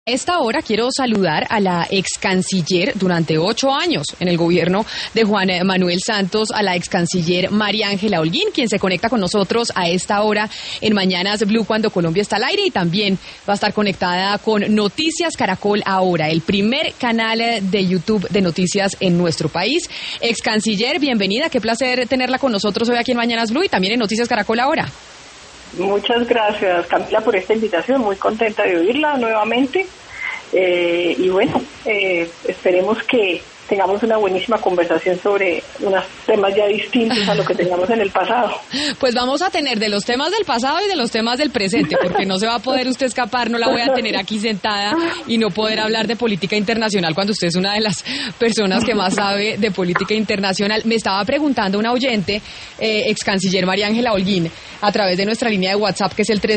Esta hora quiero saludar a la ex canciller durante 8 años en el gobierno de Juan Manuel Santos, a la ex canciller María Ángela Holguín, quien se conecta con nosotros a esta hora en Mañanas Blue cuando Colombia está al aire, y también va a estar conectada con Noticias Caracol Ahora, el primer canal de YouTube de noticias en nuestro país. Ex canciller, bienvenida, qué placer tenerla con nosotros hoy aquí en Mañanas Blue y también en Noticias Caracol Ahora. Muchas gracias, Camila, por esta invitación. Muy contenta de oírla nuevamente. Y bueno, esperemos que tengamos una buenísima conversación sobre unos temas ya distintos a lo que teníamos en el pasado. Pues vamos a tener de los temas del pasado y de los temas del presente, porque no se va a poder usted escapar, no la voy a tener aquí sentada y no poder hablar de política internacional cuando usted es una de las personas que más sabe de política internacional. Me estaba preguntando una oyente, ex canciller María Ángela Holguín, a través de nuestra línea de WhatsApp, que es el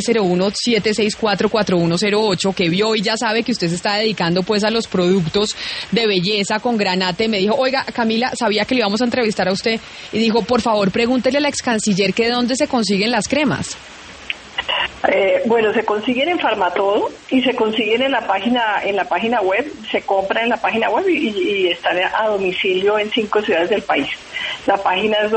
301-764-4108, que vio y ya sabe que usted se está dedicando pues a los productos de belleza con granate. Me dijo, oiga, Camila, sabía que le íbamos a entrevistar a usted, y dijo, por favor, pregúntele a la ex canciller que de dónde se consiguen las cremas. Bueno, se consiguen en Farmatodo y se consiguen en la página web, se compran en la página web y están a domicilio en 5 ciudades del país. La página es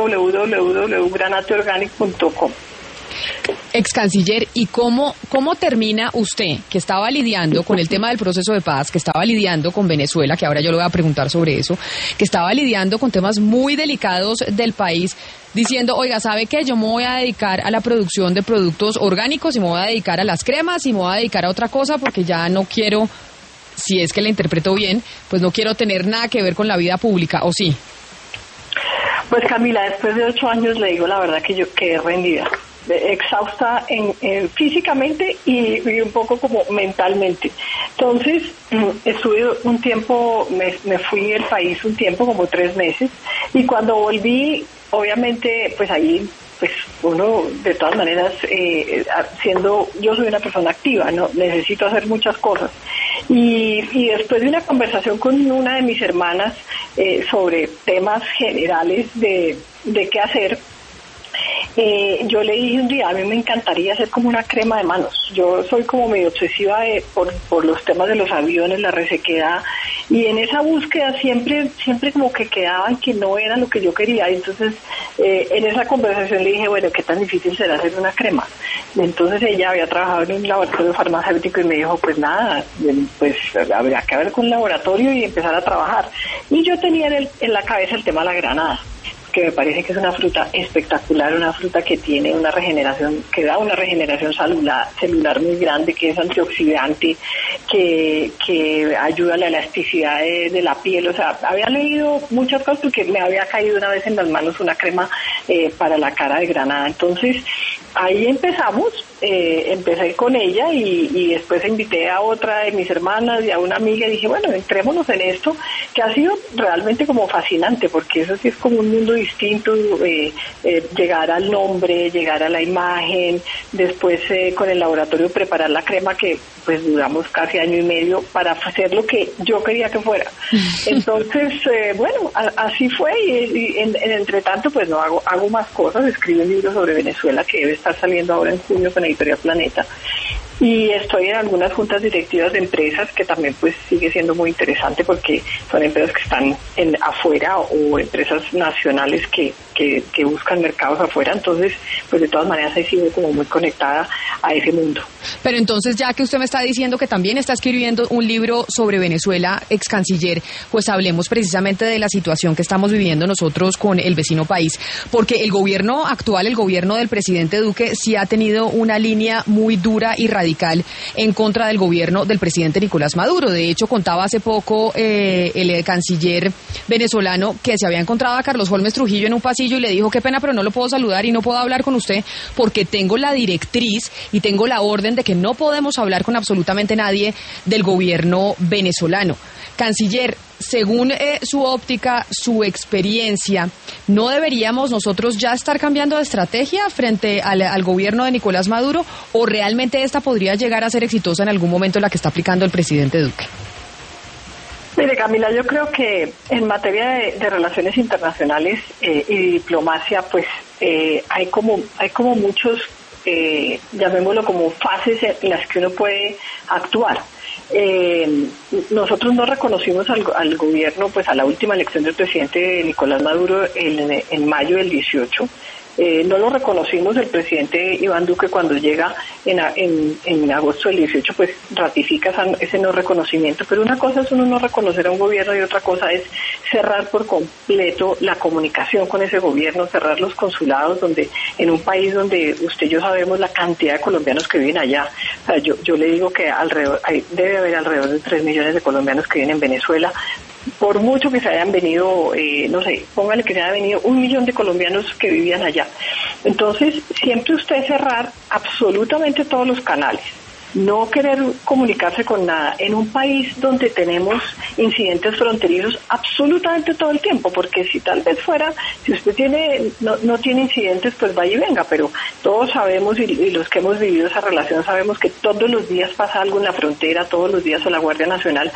www.granateorganic.com. Ex canciller, ¿y cómo termina usted, que estaba lidiando con el tema del proceso de paz, que estaba lidiando con Venezuela, que ahora yo le voy a preguntar sobre eso, que estaba lidiando con temas muy delicados del país, diciendo, oiga, ¿sabe qué? Yo me voy a dedicar a la producción de productos orgánicos y me voy a dedicar a las cremas y me voy a dedicar a otra cosa porque ya no quiero, si es que la interpreto bien, pues no quiero tener nada que ver con la vida pública, ¿o sí? Pues Camila, después de 8 años le digo la verdad que yo quedé rendida, exhausta físicamente y un poco como mentalmente. Entonces estuve un tiempo, me fui del país un tiempo, como 3 meses, y cuando volví, obviamente, pues ahí, pues uno de todas maneras, yo soy una persona activa, no necesito hacer muchas cosas, y después de una conversación con una de mis hermanas sobre temas generales de qué hacer, yo le dije un día, a mí me encantaría hacer como una crema de manos. Yo soy como medio obsesiva por los temas de los aviones, la resequedad, y en esa búsqueda siempre como que quedaba en que no era lo que yo quería. Entonces en esa conversación le dije, bueno, ¿qué tan difícil será hacer una crema? Entonces ella había trabajado en un laboratorio farmacéutico y me dijo, pues nada, pues habría que ver con un laboratorio y empezar a trabajar. Y yo tenía en la cabeza el tema de la granada, que me parece que es una fruta espectacular, una fruta que tiene una regeneración, que da una regeneración celular muy grande, que es antioxidante, que ayuda a la elasticidad de la piel. O sea, había leído muchas cosas porque me había caído una vez en las manos una crema para la cara de granada. Entonces, ahí empezamos, empecé con ella y después invité a otra de mis hermanas y a una amiga y dije, bueno, entrémonos en esto, que ha sido realmente como fascinante, porque eso sí es como un mundo distinto, llegar al nombre, llegar a la imagen, después con el laboratorio preparar la crema, que pues duramos casi 1 año y medio para hacer lo que yo quería que fuera. Entonces, bueno, así fue, y en entretanto pues no hago más cosas, escribo un libro sobre Venezuela que debe estar saliendo ahora en junio con la editorial Planeta, y estoy en algunas juntas directivas de empresas, que también pues sigue siendo muy interesante porque son empresas que están afuera o empresas nacionales que buscan mercados afuera. Entonces pues de todas maneras he sido como muy conectada a ese mundo. Pero entonces, ya que usted me está diciendo que también está escribiendo un libro sobre Venezuela, ex canciller, pues hablemos precisamente de la situación que estamos viviendo nosotros con el vecino país, porque el gobierno actual, el gobierno del presidente Duque, sí ha tenido una línea muy dura y radical en contra del gobierno del presidente Nicolás Maduro. De hecho, contaba hace poco el canciller venezolano que se había encontrado a Carlos Holmes Trujillo en un pasillo y le dijo, qué pena, pero no lo puedo saludar y no puedo hablar con usted porque tengo la directriz y tengo la orden de que no podemos hablar con absolutamente nadie del gobierno venezolano. Canciller, según su óptica, su experiencia, ¿no deberíamos nosotros ya estar cambiando de estrategia frente al gobierno de Nicolás Maduro, o realmente esta podría llegar a ser exitosa en algún momento la que está aplicando el presidente Duque? Mire, Camila, yo creo que en materia de relaciones internacionales y diplomacia, pues hay como muchos, llamémoslo como fases en las que uno puede actuar. nosotros no reconocimos al gobierno, pues a la última elección del presidente Nicolás Maduro en mayo del 18. No lo reconocimos. El presidente Iván Duque, cuando llega en agosto del 18, pues ratifica ese no reconocimiento. Pero una cosa es uno no reconocer a un gobierno y otra cosa es cerrar por completo la comunicación con ese gobierno, cerrar los consulados, donde en un país donde usted y yo sabemos la cantidad de colombianos que viven allá. O sea, yo le digo que debe haber alrededor de 3 millones de colombianos que viven en Venezuela. Por mucho que se hayan venido, no sé, póngale que se haya venido 1 millón de colombianos que vivían allá. Entonces, siempre usted cerrar absolutamente todos los canales, no querer comunicarse con nada en un país donde tenemos incidentes fronterizos absolutamente todo el tiempo, porque si tal vez fuera, si usted no tiene incidentes, pues vaya y venga, pero todos sabemos y los que hemos vivido esa relación sabemos que todos los días pasa algo en la frontera, todos los días a la Guardia Nacional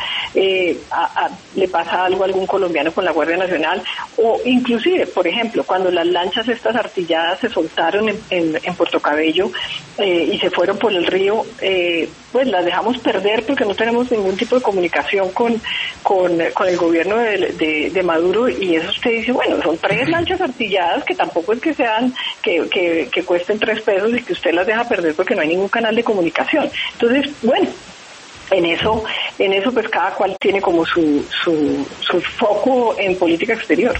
le pasa algo a algún colombiano con la Guardia Nacional, o inclusive, por ejemplo, cuando las lanchas estas artilladas se soltaron en Puerto Cabello y se fueron por el río, pues las dejamos perder porque no tenemos ningún tipo de comunicación con el gobierno de Maduro, y eso usted dice, bueno, son 3 lanchas artilladas que tampoco es que sean que cuesten 3 pesos y que usted las deja perder porque no hay ningún canal de comunicación. Entonces, bueno, en eso pues cada cual tiene como su foco en política exterior.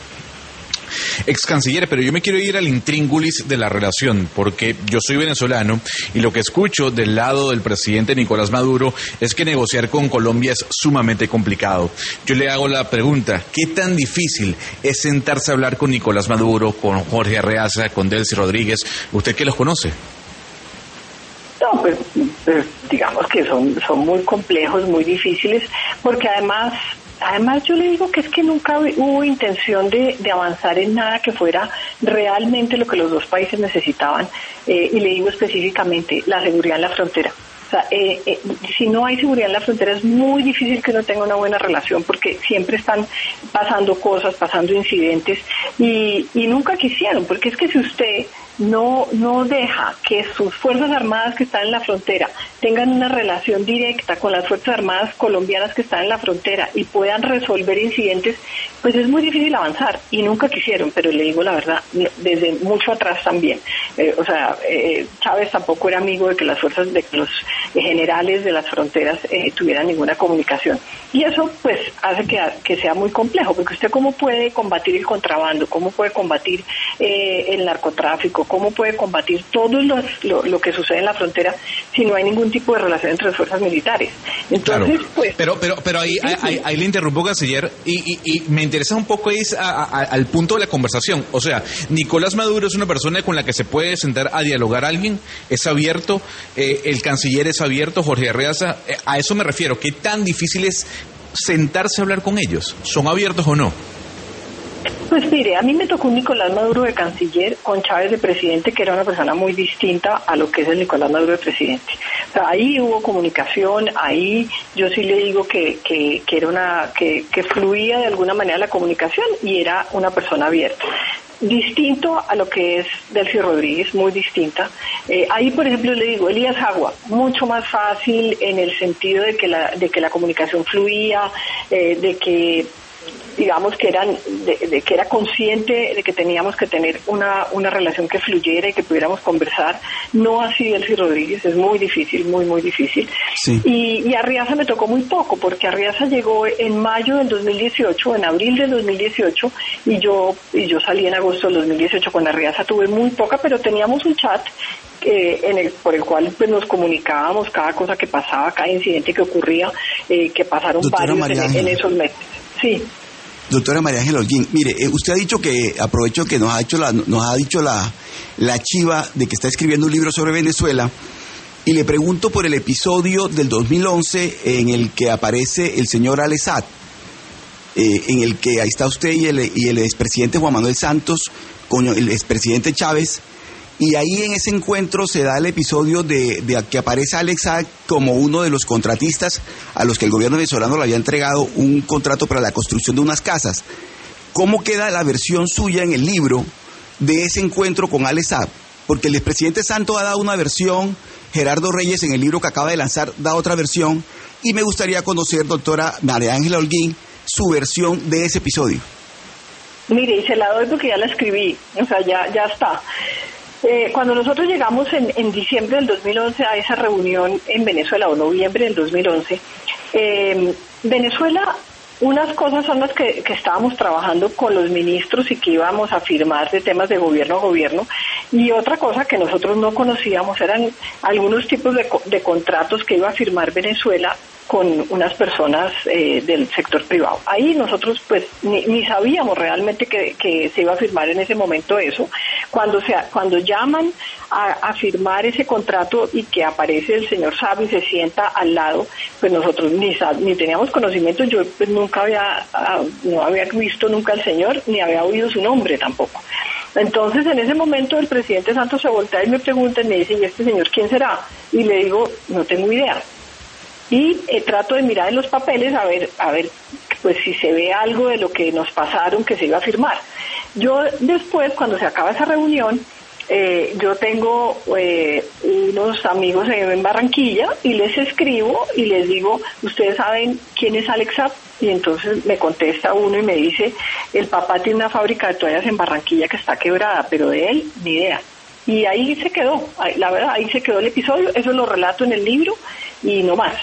Ex canciller, pero yo me quiero ir al intríngulis de la relación, porque yo soy venezolano y lo que escucho del lado del presidente Nicolás Maduro es que negociar con Colombia es sumamente complicado. Yo le hago la pregunta, ¿qué tan difícil es sentarse a hablar con Nicolás Maduro, con Jorge Arreaza, con Delcy Rodríguez? ¿Usted qué los conoce? No, pues digamos que son muy complejos, muy difíciles, porque además yo le digo que es que nunca hubo intención de avanzar en nada que fuera realmente lo que los dos países necesitaban, y le digo específicamente la seguridad en la frontera. O sea, si no hay seguridad en la frontera es muy difícil que uno tenga una buena relación, porque siempre están pasando cosas, pasando incidentes, y nunca quisieron, porque es que si usted no deja que sus Fuerzas Armadas que están en la frontera tengan una relación directa con las Fuerzas Armadas colombianas que están en la frontera y puedan resolver incidentes, pues es muy difícil avanzar, y nunca quisieron. Pero le digo la verdad, desde mucho atrás también. Chávez tampoco era amigo de que los generales de las fronteras tuvieran ninguna comunicación, y eso pues hace que sea muy complejo, porque usted cómo puede combatir el contrabando, cómo puede combatir el narcotráfico, cómo puede combatir todo lo que sucede en la frontera si no hay ningún tipo de relación entre las fuerzas militares. Entonces, claro, pues, pero ahí le interrumpo, canciller, y me interesa un poco al punto de la conversación. O sea, Nicolás Maduro es una persona con la que se puede sentar a dialogar alguien, es abierto, el canciller es abierto, Jorge Arreaza, a eso me refiero. ¿Qué tan difícil es sentarse a hablar con ellos? ¿Son abiertos o no? Pues mire, a mí me tocó un Nicolás Maduro de canciller con Chávez de presidente, que era una persona muy distinta a lo que es el Nicolás Maduro de presidente. O sea, ahí hubo comunicación, ahí yo sí le digo que era que fluía de alguna manera la comunicación, y era una persona abierta. Distinto a lo que es Delcy Rodríguez, muy distinta. Ahí, por ejemplo, le digo, Elías Agua, mucho más fácil en el sentido de que la comunicación fluía, de que digamos que que era consciente de que teníamos que tener una relación que fluyera y que pudiéramos conversar. No así Delcy Rodríguez, es muy difícil, muy, muy difícil. Sí. Y Arreaza me tocó muy poco, porque Arreaza llegó en mayo del 2018, en abril del 2018, y yo salí en agosto del 2018. Con Arreaza tuve muy poca, pero teníamos un chat por el cual pues nos comunicábamos cada cosa que pasaba, cada incidente que ocurría, que pasaron varios en esos meses. Sí. Doctora María Ángela Holguín, mire, usted ha dicho que, aprovecho que nos ha dicho la chiva de que está escribiendo un libro sobre Venezuela, y le pregunto por el episodio del 2011 en el que aparece el señor Alex Saab, en el que ahí está usted y el expresidente Juan Manuel Santos con el expresidente Chávez. Y ahí en ese encuentro se da el episodio de que aparece Alex Saab como uno de los contratistas a los que el gobierno venezolano le había entregado un contrato para la construcción de unas casas. ¿Cómo queda la versión suya en el libro de ese encuentro con Alex Saab? porque el expresidente Santos ha dado una versión, Gerardo Reyes en el libro que acaba de lanzar da otra versión, y me gustaría conocer, doctora María Ángela Holguín, su versión de ese episodio. Mire, y se la doy porque ya la escribí, o sea, ya está. Cuando nosotros llegamos en diciembre del 2011 a esa reunión en Venezuela, o noviembre del 2011, Venezuela, unas cosas son las que estábamos trabajando con los ministros y que íbamos a firmar de temas de gobierno a gobierno, y otra cosa que nosotros no conocíamos eran algunos tipos de contratos que iba a firmar Venezuela con unas personas del sector privado. Ahí nosotros pues ni sabíamos realmente que se iba a firmar en ese momento eso. Cuando llaman a firmar ese contrato y que aparece el señor Sabi y se sienta al lado, pues nosotros ni teníamos conocimiento. Yo pues no había visto nunca al señor, ni había oído su nombre tampoco. Entonces, en ese momento, el presidente Santos se voltea y me pregunta y me dice, ¿y este señor quién será? Y le digo, no tengo idea. Y trato de mirar en los papeles a ver, pues si se ve algo de lo que nos pasaron que se iba a firmar. Yo después, cuando se acaba esa reunión, yo tengo unos amigos en Barranquilla y les escribo y les digo, ¿ustedes saben quién es Alex Saab? Y entonces me contesta uno y me dice, el papá tiene una fábrica de toallas en Barranquilla que está quebrada, pero de él ni idea. Y ahí se quedó, la verdad, ahí se quedó el episodio, eso lo relato en el libro y no más.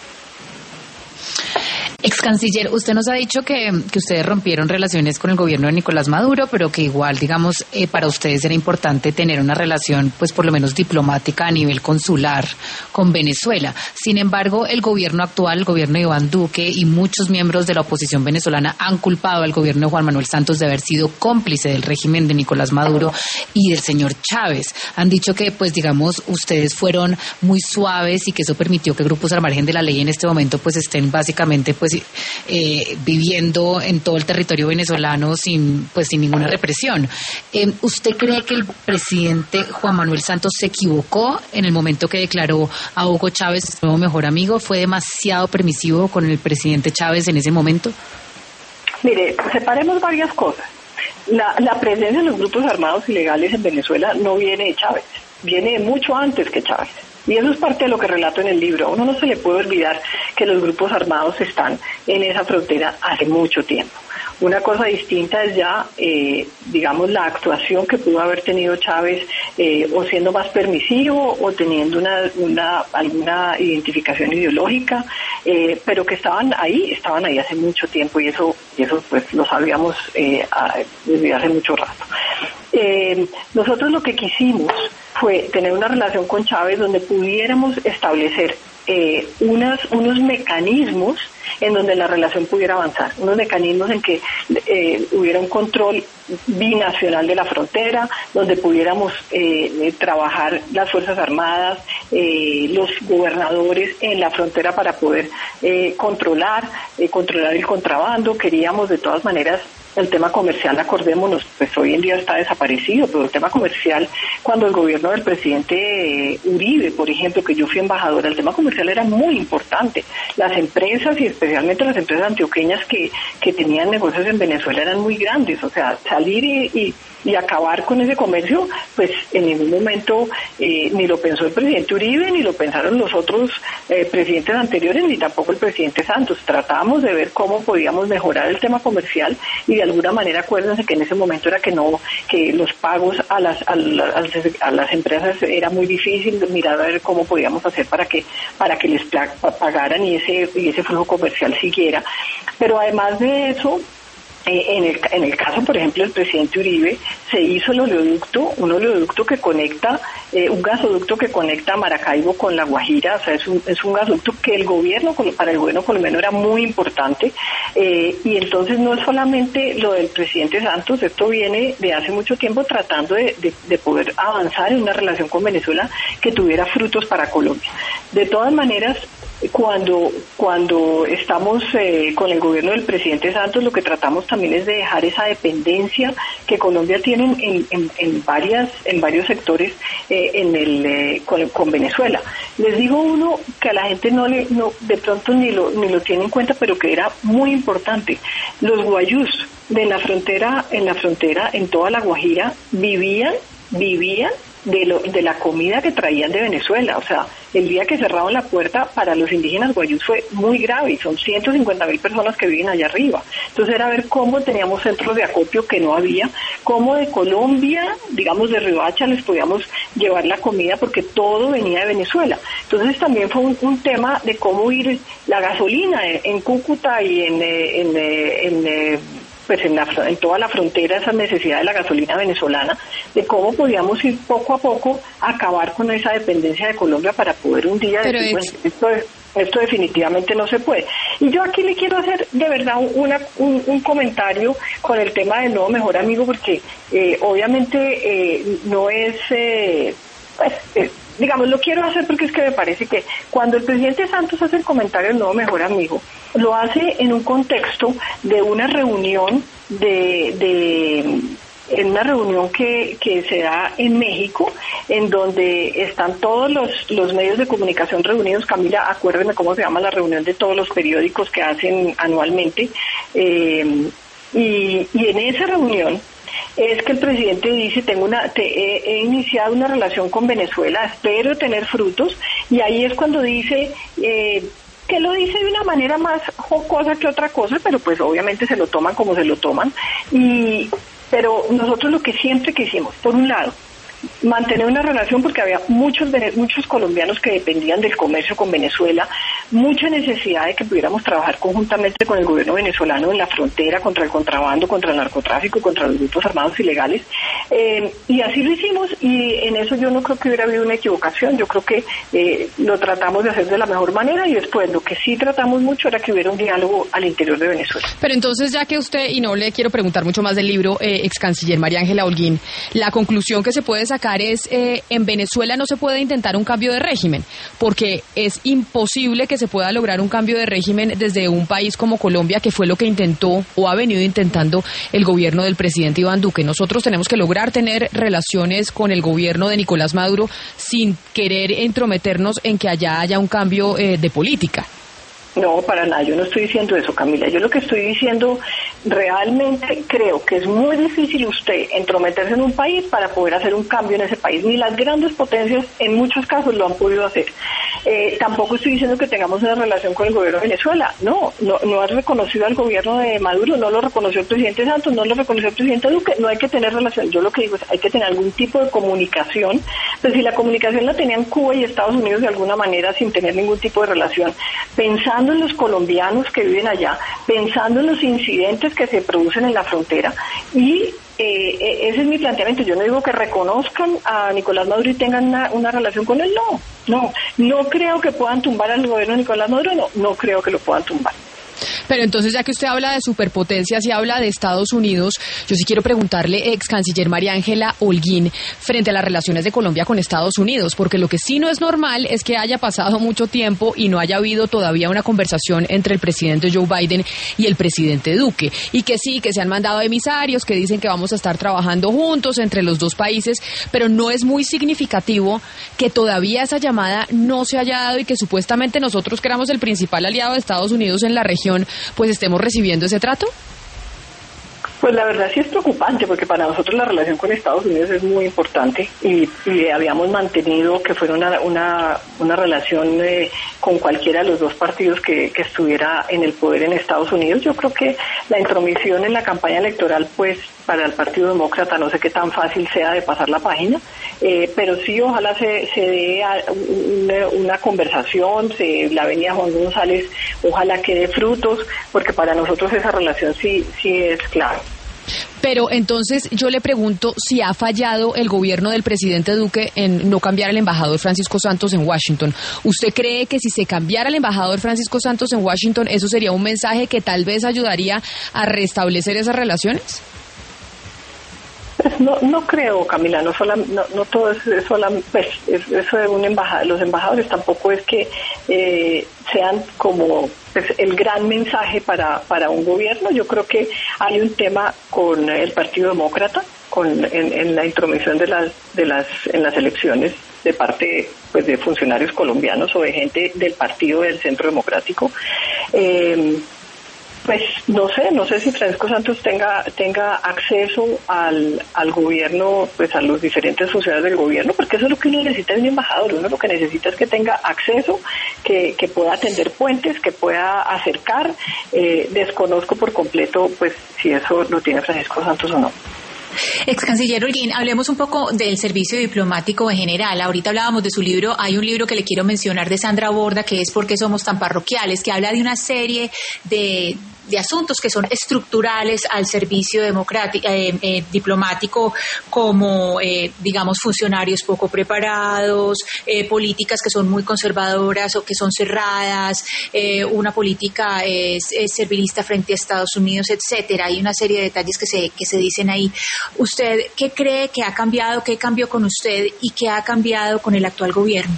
Ex canciller, usted nos ha dicho que ustedes rompieron relaciones con el gobierno de Nicolás Maduro, pero que igual, digamos, para ustedes era importante tener una relación, pues por lo menos diplomática a nivel consular con Venezuela. Sin embargo, el gobierno actual, el gobierno de Iván Duque y muchos miembros de la oposición venezolana han culpado al gobierno de Juan Manuel Santos de haber sido cómplice del régimen de Nicolás Maduro y del señor Chávez. Han dicho que, pues digamos, ustedes fueron muy suaves y que eso permitió que grupos al margen de la ley en este momento pues estén básicamente pues viviendo en todo el territorio venezolano sin ninguna represión. ¿Usted cree que el presidente Juan Manuel Santos se equivocó en el momento que declaró a Hugo Chávez su nuevo mejor amigo? ¿Fue demasiado permisivo con el presidente Chávez en ese momento? Mire, separemos varias cosas. La presencia de los grupos armados ilegales en Venezuela no viene de Chávez, viene mucho antes que Chávez. Y eso es parte de lo que relato en el libro. A uno no se le puede olvidar que los grupos armados están en esa frontera hace mucho tiempo. Una cosa distinta es ya, digamos, la actuación que pudo haber tenido Chávez, o siendo más permisivo o teniendo alguna identificación ideológica, pero que estaban ahí hace mucho tiempo y eso pues lo sabíamos desde hace mucho rato. Nosotros lo que quisimos fue tener una relación con Chávez donde pudiéramos establecer unos mecanismos en donde la relación pudiera avanzar, unos mecanismos en que hubiera un control binacional de la frontera, donde pudiéramos trabajar las Fuerzas Armadas, los gobernadores en la frontera para poder controlar el contrabando. Queríamos de todas maneras el tema comercial, acordémonos, pues hoy en día está desaparecido, pero el tema comercial, cuando el gobierno del presidente Uribe, por ejemplo, que yo fui embajadora, el tema comercial era muy importante. Las empresas, y especialmente las empresas antioqueñas que tenían negocios en Venezuela, eran muy grandes. O sea, salir y acabar con ese comercio, pues en ningún momento ni lo pensó el presidente Uribe, ni lo pensaron los otros presidentes anteriores, ni tampoco el presidente Santos. Tratábamos de ver cómo podíamos mejorar el tema comercial y de alguna manera, acuérdense que en ese momento era que los pagos a las empresas era muy difícil, mirar a ver cómo podíamos hacer para que les pagaran y ese flujo comercial siguiera. Pero además de eso, en el caso, por ejemplo, del presidente Uribe, se hizo un oleoducto que conecta, un gasoducto que conecta Maracaibo con La Guajira. O sea, es un gasoducto que para el gobierno colombiano era muy importante, y entonces no es solamente lo del presidente Santos, esto viene de hace mucho tiempo tratando de poder avanzar en una relación con Venezuela que tuviera frutos para Colombia. De todas maneras, cuando estamos con el gobierno del presidente Santos, lo que tratamos también es de dejar esa dependencia que Colombia tiene en varios sectores con Venezuela. Les digo uno que a la gente no de pronto ni lo tiene en cuenta, pero que era muy importante. Los guayús en la frontera, en toda La Guajira, vivían de la comida que traían de Venezuela. O sea, el día que cerraron la puerta para los indígenas guayús fue muy grave, y son 150.000 personas que viven allá arriba. Entonces era ver cómo teníamos centros de acopio que no había, cómo de Colombia, digamos de Riohacha, les podíamos llevar la comida porque todo venía de Venezuela. Entonces también fue un tema de cómo ir la gasolina en Cúcuta y en toda la frontera, esa necesidad de la gasolina venezolana, de cómo podíamos ir poco a poco a acabar con esa dependencia de Colombia para poder un día decir, bueno, esto definitivamente no se puede. Y yo aquí le quiero hacer de verdad un comentario con el tema del nuevo mejor amigo, porque obviamente no es... digamos, lo quiero hacer porque es que me parece que cuando el presidente Santos hace el comentario del nuevo mejor amigo, lo hace en un contexto de una reunión en una reunión que se da en México, en donde están todos los medios de comunicación reunidos. Camila, acuérdeme cómo se llama la reunión de todos los periódicos que hacen anualmente, y en esa reunión es que el presidente dice, he iniciado una relación con Venezuela, espero tener frutos, y ahí es cuando dice, que lo dice de una manera más jocosa que otra cosa, pero pues obviamente se lo toman como se lo toman, pero nosotros lo que siempre quisimos, por un lado, mantener una relación, porque había muchos colombianos que dependían del comercio con Venezuela, mucha necesidad de que pudiéramos trabajar conjuntamente con el gobierno venezolano en la frontera contra el contrabando, contra el narcotráfico, contra los grupos armados ilegales, y así lo hicimos, y en eso yo no creo que hubiera habido una equivocación. Yo creo que lo tratamos de hacer de la mejor manera, y después lo que sí tratamos mucho era que hubiera un diálogo al interior de Venezuela. Pero entonces, ya que usted, y no le quiero preguntar mucho más del libro, ex canciller María Ángela Holguín, la conclusión que se puede sacar es, en Venezuela no se puede intentar un cambio de régimen, porque es imposible que se pueda lograr un cambio de régimen desde un país como Colombia, que fue lo que intentó o ha venido intentando el gobierno del presidente Iván Duque. Nosotros tenemos que lograr tener relaciones con el gobierno de Nicolás Maduro sin querer entrometernos en que allá haya un cambio de política. No, para nada, yo no estoy diciendo eso, Camila. Yo lo que estoy diciendo, realmente creo que es muy difícil usted entrometerse en un país para poder hacer un cambio en ese país. Ni las grandes potencias en muchos casos lo han podido hacer. Tampoco estoy diciendo que tengamos una relación con el gobierno de Venezuela. No has reconocido al gobierno de Maduro, no lo reconoció el presidente Santos, no lo reconoció el presidente Duque. No hay que tener relación. Yo lo que digo es, hay que tener algún tipo de comunicación. Pues si la comunicación la tenían Cuba y Estados Unidos de alguna manera sin tener ningún tipo de relación, pensando en los colombianos que viven allá, pensando en los incidentes que se producen en la frontera, y ese es mi planteamiento. Yo no digo que reconozcan a Nicolás Maduro y tengan una relación con él, no creo que puedan tumbar al gobierno de Nicolás Maduro, no creo que lo puedan tumbar. Pero entonces, ya que usted habla de superpotencias y habla de Estados Unidos, yo sí quiero preguntarle, ex canciller María Ángela Holguín, frente a las relaciones de Colombia con Estados Unidos, porque lo que sí no es normal es que haya pasado mucho tiempo y no haya habido todavía una conversación entre el presidente Joe Biden y el presidente Duque, y que sí, que se han mandado emisarios que dicen que vamos a estar trabajando juntos entre los dos países, pero no es muy significativo que todavía esa llamada no se haya dado y que supuestamente nosotros, que éramos el principal aliado de Estados Unidos en la región, pues estemos recibiendo ese trato. Pues la verdad sí es preocupante, porque para nosotros la relación con Estados Unidos es muy importante, y habíamos mantenido que fuera una relación con cualquiera de los dos partidos que estuviera en el poder en Estados Unidos. Yo creo que la intromisión en la campaña electoral, pues para el Partido Demócrata no sé qué tan fácil sea de pasar la página, pero sí ojalá se dé una conversación, la avenida Juan González ojalá que dé frutos, porque para nosotros esa relación sí es clave. Pero entonces yo le pregunto si ha fallado el gobierno del presidente Duque en no cambiar al embajador Francisco Santos en Washington. ¿Usted cree que si se cambiara el embajador Francisco Santos en Washington, eso sería un mensaje que tal vez ayudaría a restablecer esas relaciones? No creo, Camila, no todo es pues, eso de un embajador. Los embajadores tampoco es que sean como pues, el gran mensaje para un gobierno. Yo creo que hay un tema con el Partido Demócrata, en la intromisión en las elecciones de parte pues de funcionarios colombianos o de gente del partido del Centro Democrático. Pues no sé si Francisco Santos tenga acceso al gobierno, pues a los diferentes funcionarios del gobierno, porque eso es lo que uno necesita de un embajador. Uno lo que necesita es que tenga acceso, que pueda tender puentes, que pueda acercar. Desconozco por completo, pues, si eso lo tiene Francisco Santos o no. Ex canciller Holguín, hablemos un poco del servicio diplomático en general. Ahorita hablábamos de su libro, hay un libro que le quiero mencionar de Sandra Borda, que es ¿Por qué somos tan parroquiales?, que habla de una serie de asuntos que son estructurales al servicio diplomático, como, digamos, funcionarios poco preparados, políticas que son muy conservadoras o que son cerradas, una política servilista frente a Estados Unidos, etcétera. Hay una serie de detalles que se dicen ahí. ¿Usted qué cree que ha cambiado, qué cambió con usted y qué ha cambiado con el actual gobierno?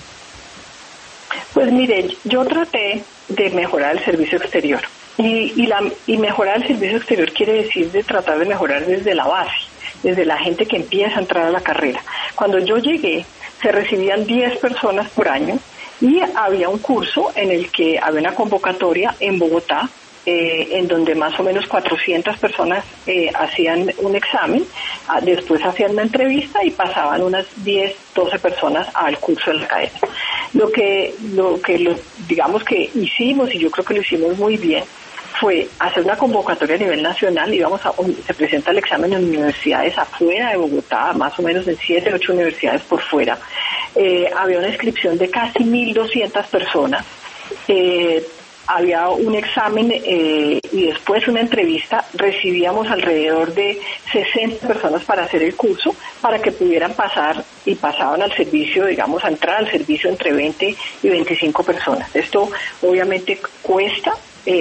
Pues mire, yo traté de mejorar el servicio exterior. Y mejorar el servicio exterior quiere decir de tratar de mejorar desde la base, desde la gente que empieza a entrar a la carrera. Cuando yo llegué, se recibían 10 personas por año y había un curso en el que había una convocatoria en Bogotá, en donde más o menos 400 personas hacían un examen, después hacían una entrevista y pasaban unas 10, 12 personas al curso de la academia. Lo que digamos que hicimos, y yo creo que lo hicimos muy bien, fue hacer una convocatoria a nivel nacional. Se presenta el examen en universidades afuera de Bogotá, más o menos en 7, 8 universidades por fuera. Había una inscripción de casi 1.200 personas. Había un examen y después una entrevista. Recibíamos alrededor de 60 personas para hacer el curso, para que pudieran pasar, y pasaban al servicio, digamos, a entrar al servicio entre 20 y 25 personas. Esto obviamente cuesta.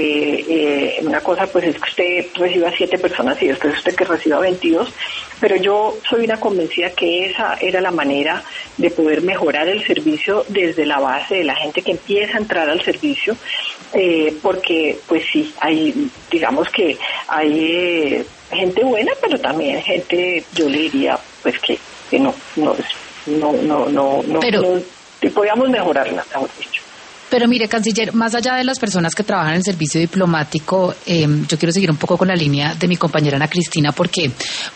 Una cosa pues es que usted reciba 7 personas y después usted que reciba 22, pero yo soy una convencida que esa era la manera de poder mejorar el servicio desde la base de la gente que empieza a entrar al servicio, porque pues sí, digamos que hay gente buena, pero también gente, yo le diría pues que no podíamos mejorarla, mejor dicho. Pero mire, canciller, más allá de las personas que trabajan en el servicio diplomático, yo quiero seguir un poco con la línea de mi compañera Ana Cristina, porque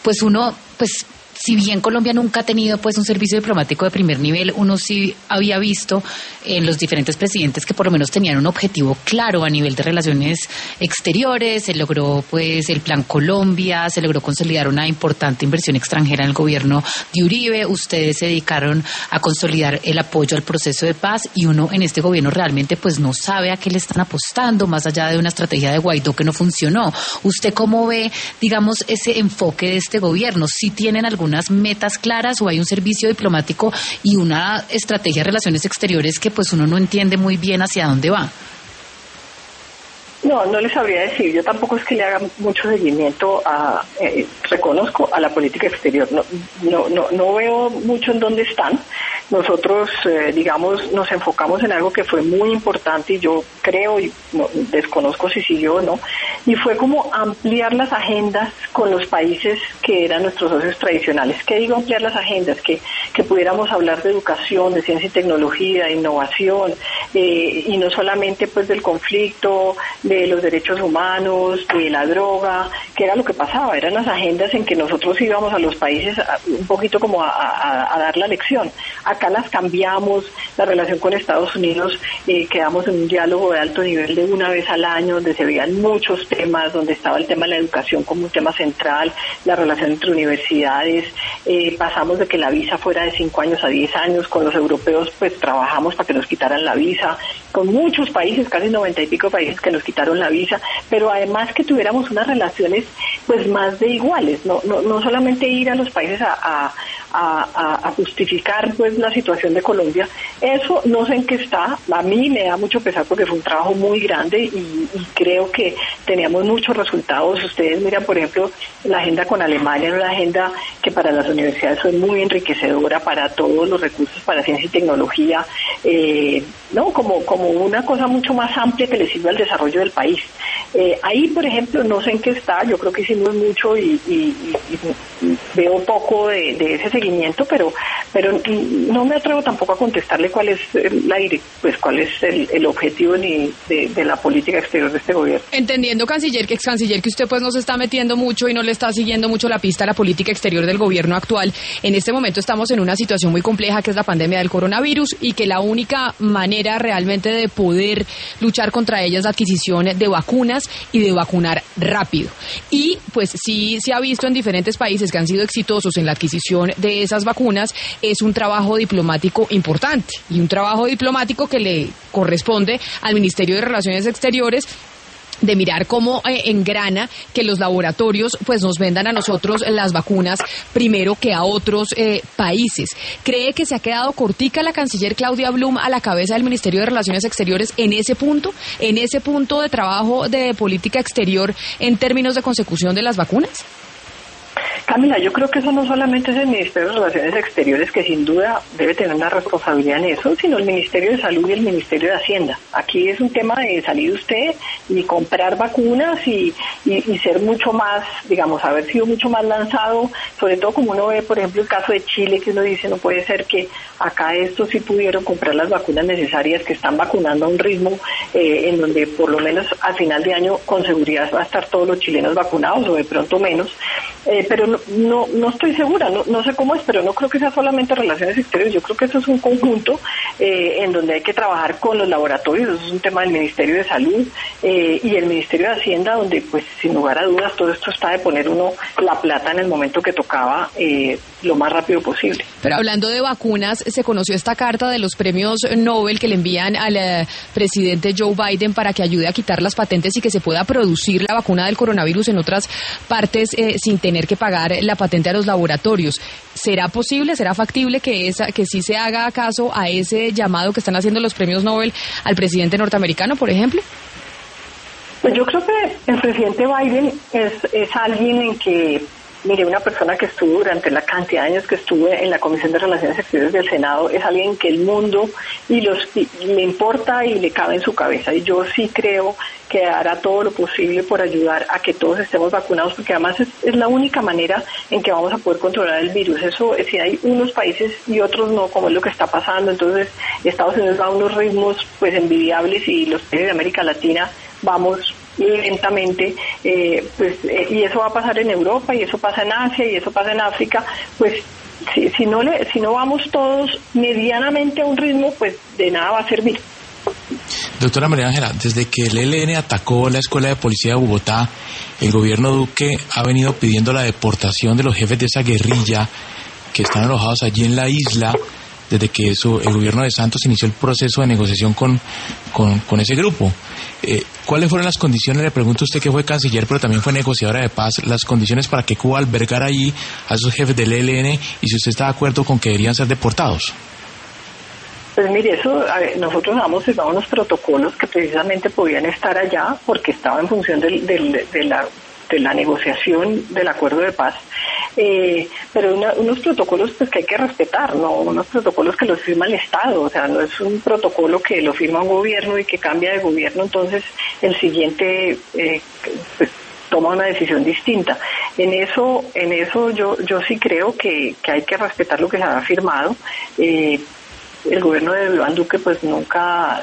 si bien Colombia nunca ha tenido pues un servicio diplomático de primer nivel, uno sí había visto en los diferentes presidentes que por lo menos tenían un objetivo claro a nivel de relaciones exteriores. Se logró pues el Plan Colombia, se logró consolidar una importante inversión extranjera en el gobierno de Uribe. Ustedes se dedicaron a consolidar el apoyo al proceso de paz, y uno en este gobierno realmente pues no sabe a qué le están apostando, más allá de una estrategia de Guaidó que no funcionó. ¿Usted cómo ve, digamos, ese enfoque de este gobierno? ¿Sí tienen algunas metas claras o hay un servicio diplomático y una estrategia de relaciones exteriores que pues uno no entiende muy bien hacia dónde va? No les sabría decir. Yo tampoco es que le haga mucho seguimiento reconozco a la política exterior. No veo mucho en dónde están. Nosotros, digamos, nos enfocamos en algo que fue muy importante, y yo creo, y desconozco si siguió o no, y fue como ampliar las agendas con los países que eran nuestros socios tradicionales. ¿Qué digo ampliar las agendas? Que pudiéramos hablar de educación, de ciencia y tecnología, de innovación, y no solamente pues del conflicto, de los derechos humanos, de la droga, que era lo que pasaba. Eran las agendas en que nosotros íbamos a los países un poquito como a dar la lección. Acá las cambiamos, la relación con Estados Unidos, quedamos en un diálogo de alto nivel de una vez al año, donde se veían muchos temas, donde estaba el tema de la educación como un tema central, la relación entre universidades. Pasamos de que la visa fuera de 5 años a 10 años. Con los europeos pues trabajamos para que nos quitaran la visa, con muchos países, casi 90 y pico países que nos quitaron la visa, pero además que tuviéramos unas relaciones pues más de iguales, no solamente ir a los países a justificar pues la situación de Colombia. Eso no sé en qué está. A mí me da mucho pesar porque fue un trabajo muy grande y creo que teníamos muchos resultados. Ustedes miran, por ejemplo, la agenda con Alemania, una agenda que para las universidades fue muy enriquecedora, para todos los recursos para ciencia y tecnología, como una cosa mucho más amplia que le sirve al desarrollo del país. Ahí, por ejemplo, no sé en qué está, yo creo que hicimos mucho y veo poco de ese seguimiento, pero no me atrevo tampoco a contestarle cuál es cuál es el objetivo ni de la política exterior de este gobierno. Entendiendo, ex canciller, que usted pues no se está metiendo mucho y no le está siguiendo mucho la pista a la política exterior del gobierno actual, en este momento estamos en una situación muy compleja que es la pandemia del coronavirus y que la única manera realmente de poder luchar contra ella es la adquisición de vacunas y de vacunar rápido. Y pues sí se ha visto en diferentes países que han sido exitosos en la adquisición de esas vacunas, es un trabajo diplomático importante y un trabajo diplomático que le corresponde al Ministerio de Relaciones Exteriores de mirar cómo engrana que los laboratorios pues nos vendan a nosotros las vacunas primero que a otros países. ¿Cree que se ha quedado cortica la canciller Claudia Blum a la cabeza del Ministerio de Relaciones Exteriores en ese punto de trabajo de política exterior en términos de consecución de las vacunas? Camila, yo creo que eso no solamente es el Ministerio de Relaciones Exteriores, que sin duda debe tener una responsabilidad en eso, sino el Ministerio de Salud y el Ministerio de Hacienda. Aquí es un tema de salir usted y comprar vacunas y ser mucho más, digamos, haber sido mucho más lanzado, sobre todo como uno ve, por ejemplo, el caso de Chile, que uno dice, no puede ser que acá estos sí pudieron comprar las vacunas necesarias, que están vacunando a un ritmo en donde por lo menos al final de año con seguridad va a estar todos los chilenos vacunados o de pronto menos, pero no estoy segura, no sé cómo es, pero no creo que sea solamente relaciones exteriores, yo creo que eso es un conjunto en donde hay que trabajar con los laboratorios, eso es un tema del Ministerio de Salud y el Ministerio de Hacienda, donde pues sin lugar a dudas todo esto está de poner uno la plata en el momento que tocaba lo más rápido posible. Pero hablando de vacunas, se conoció esta carta de los premios Nobel que le envían al presidente Joe Biden para que ayude a quitar las patentes y que se pueda producir la vacuna del coronavirus en otras partes sin tener que pagar la patente a los laboratorios. ¿Será posible, será factible que sí se haga caso a ese llamado que están haciendo los premios Nobel al presidente norteamericano, por ejemplo? Pues yo creo que el presidente Biden es alguien en que, mire, una persona que estuvo durante la cantidad de años que estuvo en la Comisión de Relaciones Exteriores del Senado, es alguien que el mundo le importa y le cabe en su cabeza. Y yo sí creo que hará todo lo posible por ayudar a que todos estemos vacunados, porque además es la única manera en que vamos a poder controlar el virus. Eso, si hay unos países y otros no, como es lo que está pasando, entonces Estados Unidos va a unos ritmos pues envidiables y los países de América Latina vamos lentamente, y eso va a pasar en Europa y eso pasa en Asia y eso pasa en África, pues si no vamos todos medianamente a un ritmo, pues de nada va a servir. Doctora María Ángela, desde que el ELN atacó la Escuela de Policía de Bogotá, el gobierno Duque ha venido pidiendo la deportación de los jefes de esa guerrilla que están alojados allí en la isla, desde que el gobierno de Santos inició el proceso de negociación con ese grupo. ¿Cuáles fueron las condiciones? Le pregunto a usted, que fue canciller, pero también fue negociadora de paz, las condiciones para que Cuba albergara allí a esos jefes del ELN, y si usted está de acuerdo con que deberían ser deportados. Pues mire, nosotros damos unos protocolos que precisamente podían estar allá porque estaba en función de la negociación del acuerdo de paz, pero unos protocolos pues que hay que respetar, no unos protocolos que los firma el Estado, o sea, no es un protocolo que lo firma un gobierno y que cambia de gobierno, entonces el siguiente pues toma una decisión distinta. En eso yo sí creo que hay que respetar lo que se ha firmado. El gobierno de Iván Duque pues nunca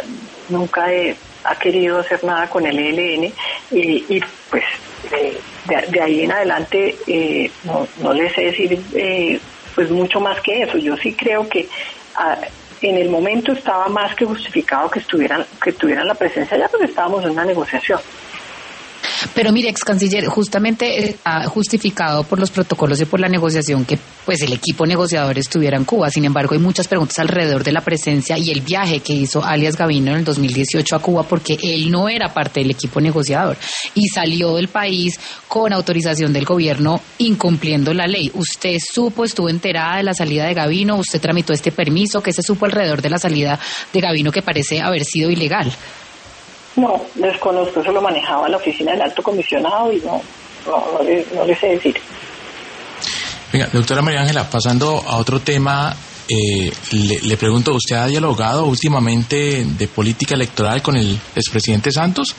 ha querido hacer nada con el ELN y pues de ahí en adelante no les sé decir pues mucho más que eso. Yo sí creo que en el momento estaba más que justificado que tuvieran la presencia allá, porque estábamos en una negociación. Pero mire, ex canciller, justamente está justificado por los protocolos y por la negociación que pues el equipo negociador estuviera en Cuba. Sin embargo, hay muchas preguntas alrededor de la presencia y el viaje que hizo alias Gavino en el 2018 a Cuba, porque él no era parte del equipo negociador y salió del país con autorización del gobierno, incumpliendo la ley. ¿Usted estuvo enterada de la salida de Gavino? ¿Usted tramitó este permiso? ¿Qué se supo alrededor de la salida de Gavino, que parece haber sido ilegal? No, desconozco, eso lo manejaba la oficina del alto comisionado y no le sé decir. Venga, doctora María Ángela, pasando a otro tema, le pregunto, ¿usted ha dialogado últimamente de política electoral con el expresidente Santos?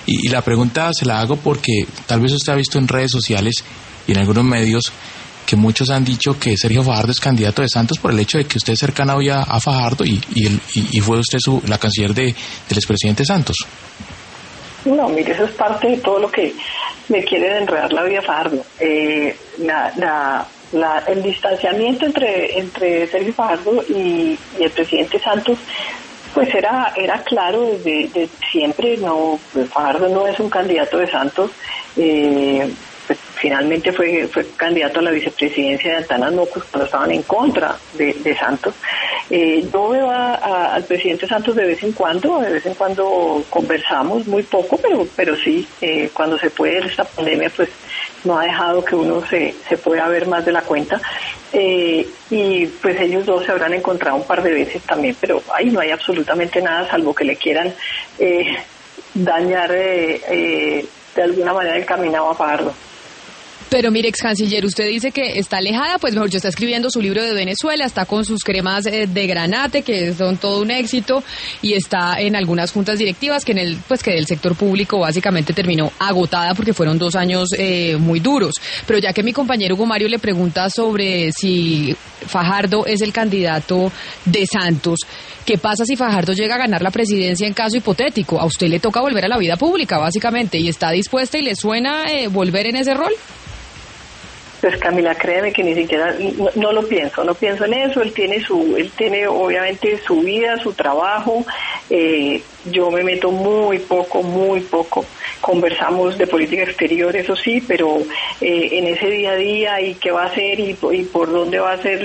Y la pregunta se la hago porque tal vez usted ha visto en redes sociales y en algunos medios que muchos han dicho que Sergio Fajardo es candidato de Santos por el hecho de que usted es cercana hoy a Fajardo y fue usted la canciller del expresidente Santos. No, mire, eso es parte de todo lo que me quieren enredar la vida a Fajardo. El distanciamiento entre Sergio Fajardo y el presidente Santos, pues era claro desde siempre. No, Fajardo no es un candidato de Santos. Pues finalmente fue candidato a la vicepresidencia de Antanas Mocus cuando estaban en contra de Santos. Yo veo al presidente Santos de vez en cuando conversamos, muy poco, pero sí, cuando se puede. Esta pandemia pues no ha dejado que uno se pueda ver más de la cuenta, y pues ellos dos se habrán encontrado un par de veces también, pero ahí no hay absolutamente nada salvo que le quieran dañar de alguna manera el caminado a Fajardo. Pero mire, ex canciller, usted dice que está alejada, pues mejor, yo está escribiendo su libro de Venezuela, está con sus cremas de granate, que son todo un éxito, y está en algunas juntas directivas que del sector público básicamente terminó agotada porque fueron 2 años muy duros. Pero ya que mi compañero Hugo Mario le pregunta sobre si Fajardo es el candidato de Santos, ¿qué pasa si Fajardo llega a ganar la presidencia en caso hipotético? A usted le toca volver a la vida pública, básicamente, y está dispuesta y le suena volver en ese rol. Pues Camila, créeme que ni siquiera no lo pienso en eso. Él tiene obviamente su vida, su trabajo. Yo me meto muy poco. Conversamos de política exterior, eso sí, pero en ese día a día y qué va a hacer y por dónde va a ser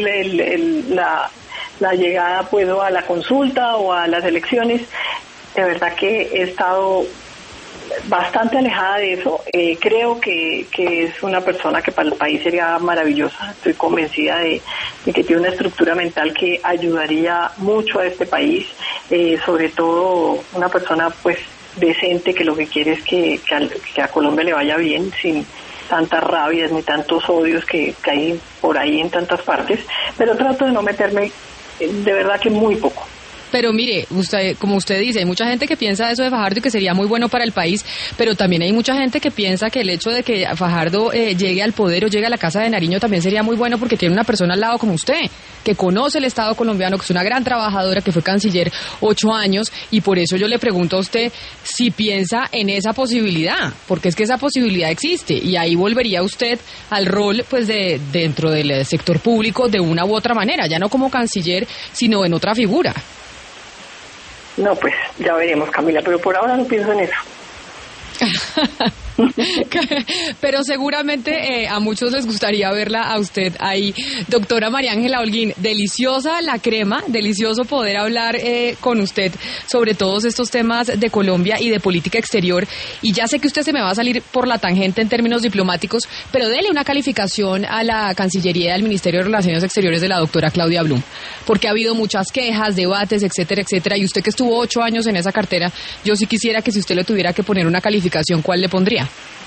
la llegada, pues, a la consulta o a las elecciones, de verdad que he estado bastante alejada de eso. Creo que es una persona que para el país sería maravillosa. Estoy convencida de que tiene una estructura mental que ayudaría mucho a este país, sobre todo una persona pues decente, que lo que quiere es que a Colombia le vaya bien, sin tantas rabias ni tantos odios que hay por ahí en tantas partes, pero trato de no meterme, de verdad que muy poco. Pero mire, como usted dice, hay mucha gente que piensa eso de Fajardo y que sería muy bueno para el país, pero también hay mucha gente que piensa que el hecho de que Fajardo llegue al poder o llegue a la Casa de Nariño también sería muy bueno porque tiene una persona al lado como usted, que conoce el Estado colombiano, que es una gran trabajadora, que fue canciller 8 años, y por eso yo le pregunto a usted si piensa en esa posibilidad, porque es que esa posibilidad existe, y ahí volvería usted al rol pues dentro del sector público de una u otra manera, ya no como canciller, sino en otra figura. No, pues ya veremos, Camila, pero por ahora no pienso en eso. Pero seguramente a muchos les gustaría verla a usted ahí. Doctora María Ángela Holguín, deliciosa la crema, delicioso poder hablar con usted sobre todos estos temas de Colombia y de política exterior, y ya sé que usted se me va a salir por la tangente en términos diplomáticos, pero dele una calificación a la Cancillería del Ministerio de Relaciones Exteriores de la doctora Claudia Blum, porque ha habido muchas quejas, debates, etcétera, etcétera, y usted que estuvo 8 años en esa cartera, yo sí quisiera que si usted le tuviera que poner una calificación, ¿cuál le pondría?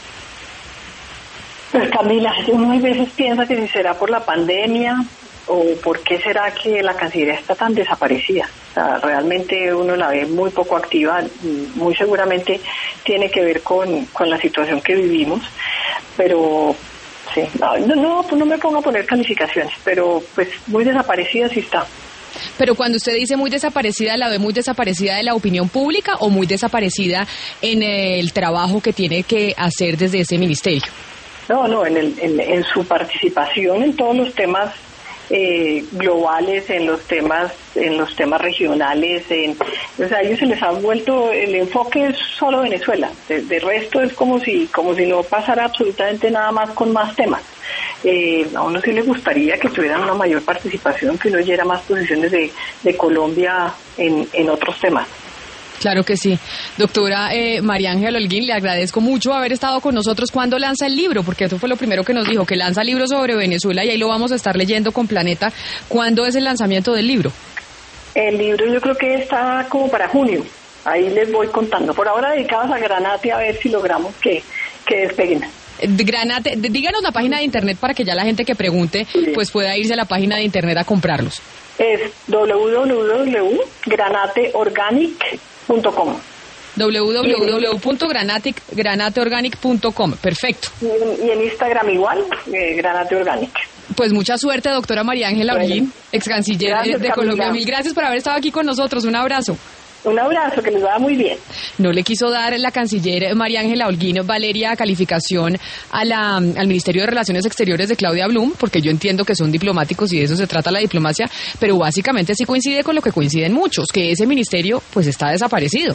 Pues Camila, uno a veces piensa que si será por la pandemia o por qué será que la Cancillería está tan desaparecida. O sea, realmente uno la ve muy poco activa, muy seguramente tiene que ver con la situación que vivimos, pero sí, no me pongo a poner calificaciones, pero pues muy desaparecida sí está. Pero cuando usted dice muy desaparecida, ¿la ve muy desaparecida de la opinión pública o muy desaparecida en el trabajo que tiene que hacer desde ese ministerio? No, en su participación en todos los temas globales, en los temas regionales, o sea, a ellos se les ha vuelto el enfoque es solo Venezuela, de resto es como si no pasara absolutamente nada más con más temas. A uno sí le gustaría que tuvieran una mayor participación, que uno oyera más posiciones de Colombia en otros temas. Claro que sí. Doctora María Ángela Holguín, le agradezco mucho haber estado con nosotros. ¿Cuándo lanza el libro? Porque eso fue lo primero que nos dijo, que lanza libro sobre Venezuela y ahí lo vamos a estar leyendo con Planeta. ¿Cuándo es el lanzamiento del libro? El libro yo creo que está como para junio. Ahí les voy contando. Por ahora dedicados a Granate, a ver si logramos que despeguen. Granate, díganos la página de internet para que ya la gente que pregunte pues pueda irse a la página de internet a comprarlos. Es www.granateorganic.com. www.granateorganic.com. Perfecto. Y en Instagram igual, Granate Organic. Pues mucha suerte, doctora María Ángela Holguín, ex canciller de Colombia. Mil gracias por haber estado aquí con nosotros. Un abrazo. Un abrazo, que les vaya muy bien. No le quiso dar la canciller María Ángela Holguín, Valeria, calificación al Ministerio de Relaciones Exteriores de Claudia Blum, porque yo entiendo que son diplomáticos y de eso se trata la diplomacia, pero básicamente sí coincide con lo que coinciden muchos, que ese ministerio pues está desaparecido.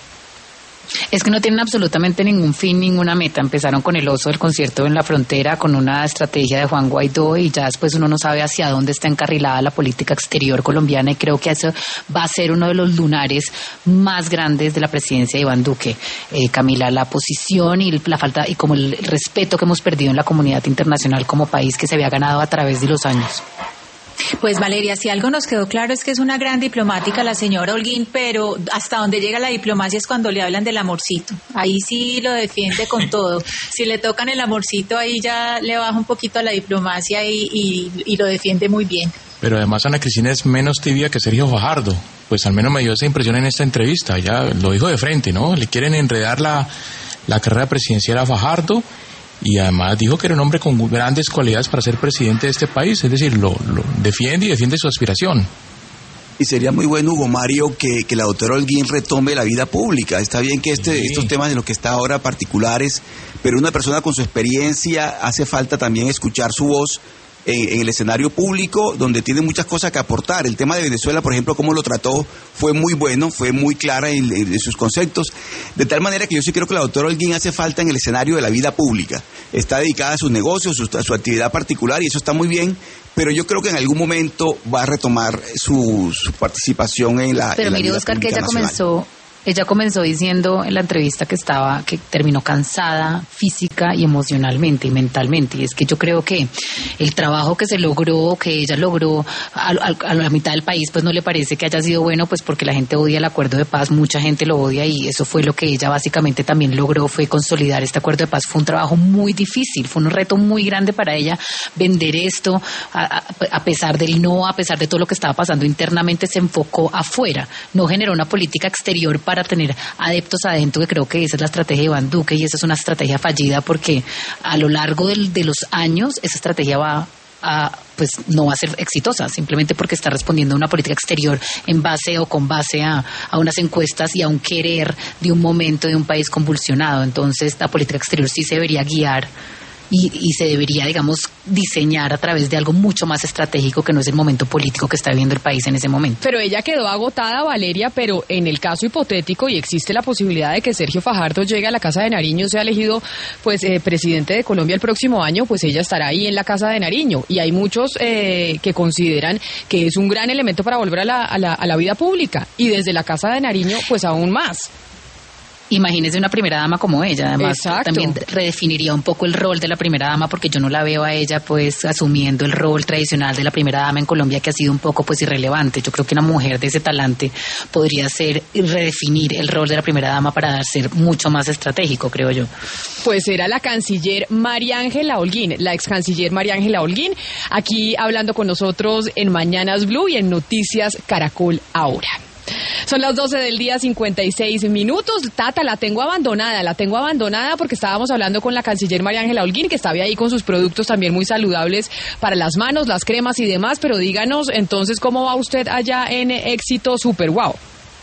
Es que no tienen absolutamente ningún fin, ninguna meta. Empezaron con el oso del concierto en la frontera, con una estrategia de Juan Guaidó, y ya después uno no sabe hacia dónde está encarrilada la política exterior colombiana, y creo que eso va a ser uno de los lunares más grandes de la presidencia de Iván Duque. Camila, la posición y la falta y como el respeto que hemos perdido en la comunidad internacional como país, que se había ganado a través de los años. Pues Valeria, si algo nos quedó claro es que es una gran diplomática la señora Holguín, pero hasta donde llega la diplomacia es cuando le hablan del amorcito. Ahí sí lo defiende con todo. Si le tocan el amorcito, ahí ya le baja un poquito a la diplomacia y lo defiende muy bien. Pero además Ana Cristina es menos tibia que Sergio Fajardo. Pues al menos me dio esa impresión en esta entrevista. Ya lo dijo de frente, ¿no? Le quieren enredar la carrera presidencial a Fajardo. Y además dijo que era un hombre con grandes cualidades para ser presidente de este país, es decir, lo defiende y defiende su aspiración. Y sería muy bueno, Hugo Mario, que la doctora Holguín retome la vida pública. Está bien que estos temas en los que está ahora particulares, pero una persona con su experiencia hace falta también escuchar su voz en el escenario público, donde tiene muchas cosas que aportar. El tema de Venezuela, por ejemplo, cómo lo trató, fue muy bueno, fue muy clara en sus conceptos, de tal manera que yo sí creo que la doctora Holguín hace falta en el escenario de la vida pública. Está dedicada a sus negocios, a su actividad particular, y eso está muy bien, pero yo creo que en algún momento va a retomar su participación en la Pero en la mire, vida Oscar, que pública ella comenzó diciendo en la entrevista que terminó cansada física y emocionalmente y mentalmente. Y es que yo creo que el trabajo que se logró, que ella logró a la mitad del país, pues no le parece que haya sido bueno, pues porque la gente odia el acuerdo de paz, mucha gente lo odia, y eso fue lo que ella básicamente también logró, fue consolidar este acuerdo de paz. Fue un trabajo muy difícil, fue un reto muy grande para ella vender esto, a pesar del no, a pesar de todo lo que estaba pasando internamente, se enfocó afuera, no generó una política exterior para tener adeptos adentro, que creo que esa es la estrategia de Iván Duque, y esa es una estrategia fallida, porque a lo largo de los años esa estrategia pues no va a ser exitosa, simplemente porque está respondiendo a una política exterior en base o con base a unas encuestas y a un querer de un momento de un país convulsionado. Entonces la política exterior sí se debería guiar y se debería, digamos, diseñar a través de algo mucho más estratégico, que no es el momento político que está viviendo el país en ese momento. Pero ella quedó agotada, Valeria, pero en el caso hipotético, y existe la posibilidad de que Sergio Fajardo llegue a la Casa de Nariño, sea elegido pues presidente de Colombia el próximo año, pues ella estará ahí en la Casa de Nariño. Y hay muchos que consideran que es un gran elemento para volver a la vida pública. Y desde la Casa de Nariño, pues aún más. Imagínese una primera dama como ella, además. Exacto. También redefiniría un poco el rol de la primera dama, porque yo no la veo a ella pues asumiendo el rol tradicional de la primera dama en Colombia, que ha sido un poco pues irrelevante. Yo creo que una mujer de ese talante podría redefinir el rol de la primera dama para ser mucho más estratégico, creo yo. Pues era la canciller María Ángela Holguín, la ex canciller María Ángela Holguín, aquí hablando con nosotros en Mañanas Blue y en Noticias Caracol Ahora. Son las 12 del día, 56 minutos. Tata, la tengo abandonada porque estábamos hablando con la canciller María Ángela Holguín, que estaba ahí con sus productos también muy saludables para las manos, las cremas y demás, pero díganos entonces cómo va usted allá en Éxito Super Wow.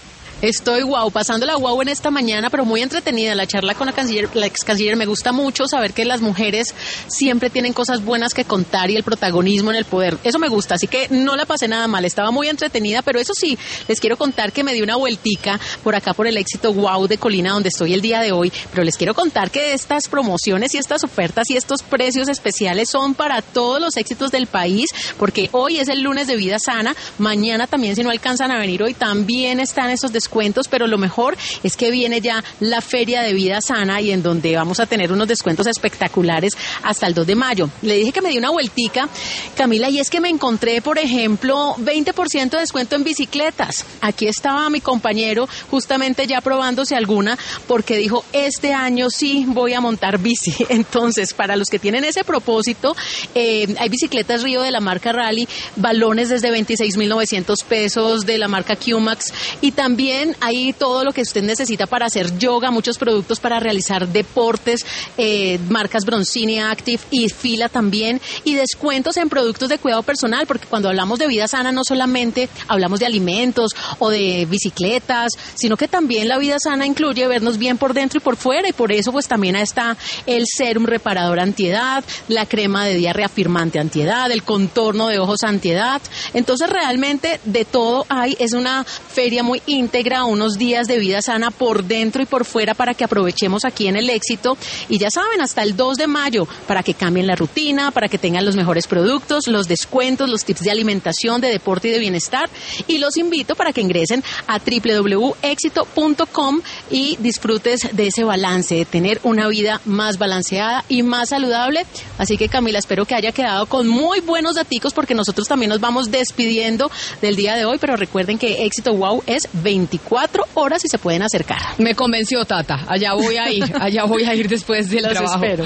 Estoy pasándola en esta mañana, pero muy entretenida la charla con la ex canciller. Me gusta mucho saber que las mujeres siempre tienen cosas buenas que contar y el protagonismo en el poder. Eso me gusta, así que no la pasé nada mal. Estaba muy entretenida, pero eso sí, les quiero contar que me di una vueltica por acá por el Éxito Wow de Colina, donde estoy el día de hoy. Pero les quiero contar que estas promociones y estas ofertas y estos precios especiales son para todos los éxitos del país, porque hoy es el lunes de Vida Sana. Mañana también, si no alcanzan a venir hoy, también están esos descuentos, pero lo mejor es que viene ya la Feria de Vida Sana, y en donde vamos a tener unos descuentos espectaculares hasta el 2 de mayo. Le dije que me di una vueltica, Camila, y es que me encontré, por ejemplo, 20% de descuento en bicicletas. Aquí estaba mi compañero justamente ya probándose alguna, porque dijo, este año sí voy a montar bici. Entonces, para los que tienen ese propósito, hay bicicletas Río de la marca Rally, balones desde 26.900 pesos de la marca QMax, y también también hay todo lo que usted necesita para hacer yoga, muchos productos para realizar deportes, marcas Bronzini, Active y Fila también, y descuentos en productos de cuidado personal, porque cuando hablamos de vida sana no solamente hablamos de alimentos o de bicicletas, sino que también la vida sana incluye vernos bien por dentro y por fuera, y por eso pues también está el serum reparador antiedad, la crema de día reafirmante antiedad, el contorno de ojos antiedad. Entonces realmente de todo hay, es una feria muy íntegra, unos días de vida sana por dentro y por fuera para que aprovechemos aquí en El Éxito, y ya saben, hasta el 2 de mayo para que cambien la rutina, para que tengan los mejores productos, los descuentos, los tips de alimentación, de deporte y de bienestar, y los invito para que ingresen a www.exito.com y disfrutes de ese balance, de tener una vida más balanceada y más saludable. Así que Camila, espero que haya quedado con muy buenos daticos, porque nosotros también nos vamos despidiendo del día de hoy, pero recuerden que Éxito Wow es 24 horas y se pueden acercar. Me convenció, Tata. Allá voy a ir después del trabajo. Espero.